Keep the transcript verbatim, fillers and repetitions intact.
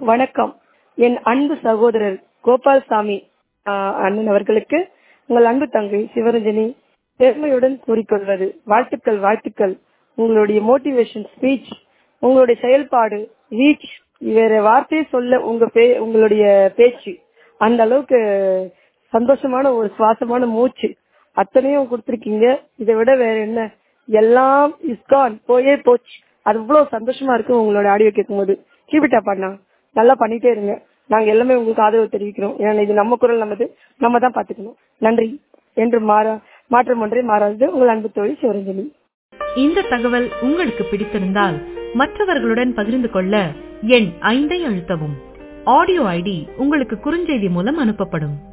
வணக்கம். என் அன்பு சகோதரர் கோபால்சாமி ஆஹ், அண்ணன் அவர்களுக்கு உங்கள் அன்பு தங்கை சிவரஞ்சனி பெருமையுடன் கூறிக்கொள்வது வாழ்த்துக்கள் வாழ்த்துக்கள். உங்களுடைய மோட்டிவேஷன் ஸ்பீச், உங்களுடைய செயல்பாடு, ரீச், வேற வார்த்தையை சொல்ல உங்க பே உங்களுடைய பேச்சு அந்த அளவுக்கு சந்தோஷமான ஒரு சுவாசமான மூச்சு அத்தனையும் கொடுத்துருக்கீங்க. இதை விட வேற என்ன, எல்லாம் இஸ்கான் போயே போச்சு. அது இவ்வளவு சந்தோஷமா இருக்கு உங்களோட ஆடியோ கேட்கும் போது. கீபிட்டா பண்ணா நல்லா பண்ணிட்டே இருங்க. நாங்க எல்லாமே உங்களுக்கு ஆதரவு தெரிவிக்கிறோம். ஏன்னா இது நம்ம குரல், நமது, நம்ம தான் பாத்துக்கணும். நன்றி. என்று மாறா மாற்றம் ஒன்றே மாறாதது. உங்கள் அன்பு தோழி சிவரஞ்சனி. இந்த தகவல் உங்களுக்கு பிடித்திருந்தால் மற்றவர்களுடன் பகிர்ந்து கொள்ள எண் ஐந்தை அழுத்தவும். ஆடியோ ஐடி உங்களுக்கு குறுஞ்செய்தி மூலம் அனுப்பப்படும்.